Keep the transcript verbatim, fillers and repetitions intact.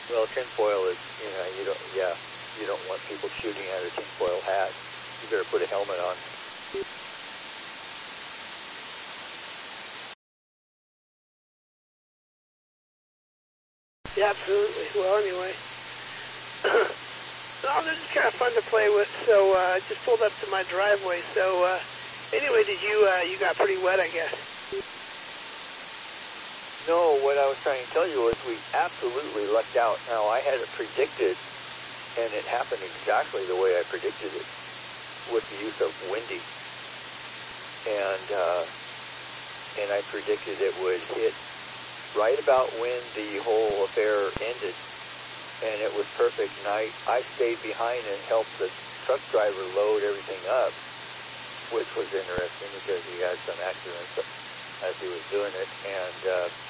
Well, tinfoil is, you know, you don't, yeah, you don't want people shooting at a tinfoil hat. You better put a helmet on. Yeah, absolutely. Well, anyway. No, they're just kind of fun to play with, so uh, I just pulled up to my driveway. So uh, anyway, did you, uh, you got pretty wet, I guess? No, what I was trying to tell you was we absolutely lucked out. Now, I had it predicted, and it happened exactly the way I predicted it, with the use of windy. And, uh, and I predicted it would hit right about when the whole affair ended. And it was perfect, and I, I stayed behind and helped the truck driver load everything up, which was interesting because he had some accidents as he was doing it. And uh,